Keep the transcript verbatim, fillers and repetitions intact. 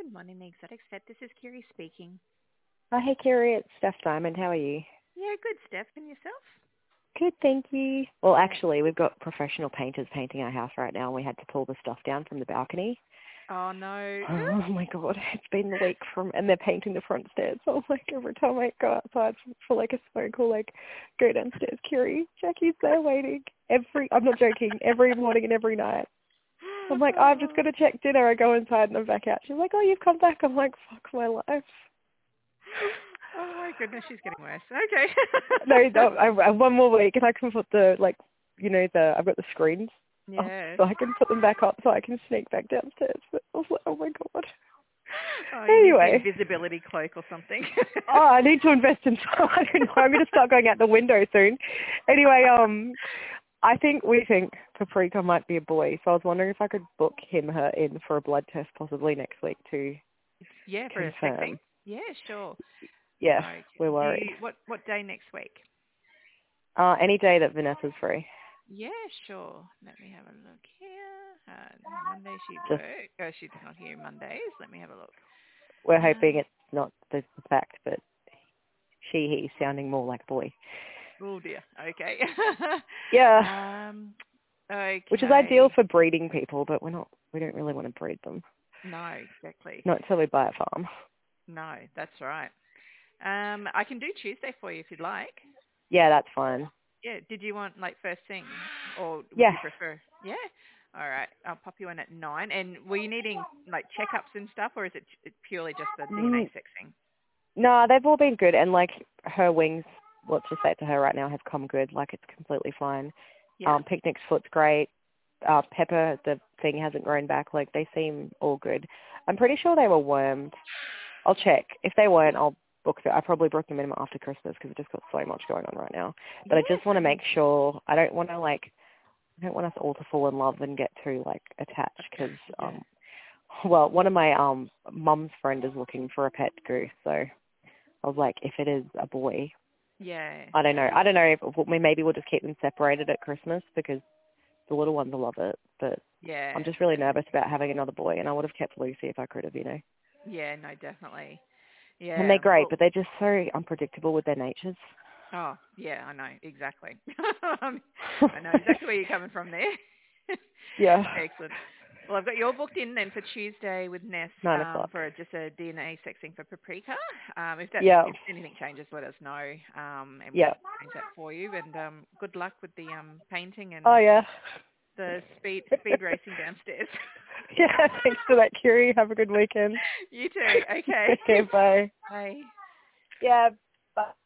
Good morning, the Exotic Set. This is Kiri speaking. Oh, hey, Kerry, it's Steph Diamond. How are you? Yeah, good, Steph. And yourself? Good, thank you. Well, Yeah. actually, we've got professional painters painting our house right now, and we had to pull the stuff down from the balcony. Oh, no. Oh, my God. It's been the week from, and they're painting the front stairs. So, like, every time I go outside for, for like, a smoke or, like, go downstairs, Kerry, Jackie's there waiting. Every, I'm not joking, every morning and every night. I'm like, oh, I've just got to check dinner. I go inside and I'm back out. She's like, oh, you've come back. I'm like, fuck my life. Oh, my goodness, she's getting worse. Okay. No, no I, I, one more week and I can put the, like, you know, the I've got the screens up Yeah. so I can put them back up so I can sneak back downstairs. But I was like, oh my God. Oh, you need the Anyway. invisibility cloak or something. Oh, I need to invest in I don't know. I'm going to start going out the window soon. Anyway, um, I think we think Paprika might be a boy. So I was wondering if I could book him, her in for a blood test possibly next week to Yeah, for a confirm. sexing? Yeah, sure. Yeah, Okay. we're Do worried. you, what, what day next week? Uh, any day that Vanessa's free. Yeah, sure. Let me have a look here. Uh, Monday she Just work. Oh, she's not here Mondays. Let me have a look. we're hoping Um, it's not the fact, but she, he sounding more like boy. oh dear. Okay. Yeah, um. which is ideal Okay. for breeding people, but we're not. We don't really want to breed them. No, exactly. Not until we buy a farm. No, that's right. Um, I can do Tuesday for you if you'd like. Yeah, that's fine. Yeah. Did you want like first thing, or would Yeah. you prefer? Yeah. All right. I'll pop you in at nine. And were you needing like checkups and stuff, or is it j- purely just the D N A Mm, sexing? no, they've all been good, and like her wings, let's just say it to her right now, have come good. Like it's completely fine. Yeah. Um, Picnic's foot's great. Uh, Pepper, the thing hasn't grown back. Like they seem all good. I'm pretty sure they were wormed. I'll check. If they weren't, I'll book them. I probably booked them in after Christmas because I've just got so much going on right now. But I Yeah. just want to make Certainly. sure. I don't want to like. I don't want us all to fall in love and get too like attached because Yeah. um, well, one of my um mum's friend is looking for a pet goose, so I was like, if it is a boy, Yeah. I don't know. I don't know if we maybe we'll just keep them separated at Christmas because the little ones will love it, but I'm Yeah. just really nervous about having another boy, and I would have kept Lucy if I could have, you know. Yeah. No, definitely. And they're Yeah. great, Well. but they're just so unpredictable with their natures. Oh, yeah. I know exactly. I know exactly where you're coming from there. Yeah, Excellent. Well, I've got you all booked in then for Tuesday with Ness nine um, o'clock. for just a D N A sexing for Paprika. Um, if that Yeah, if anything changes, let us know, um, and yeah. we'll change that for you. And um, good luck with the um, painting Oh and yeah. the speed speed racing downstairs. Yeah, thanks for that, Kiri. Have a good weekend. You too. Okay. Okay, bye. Bye. Yeah, bye.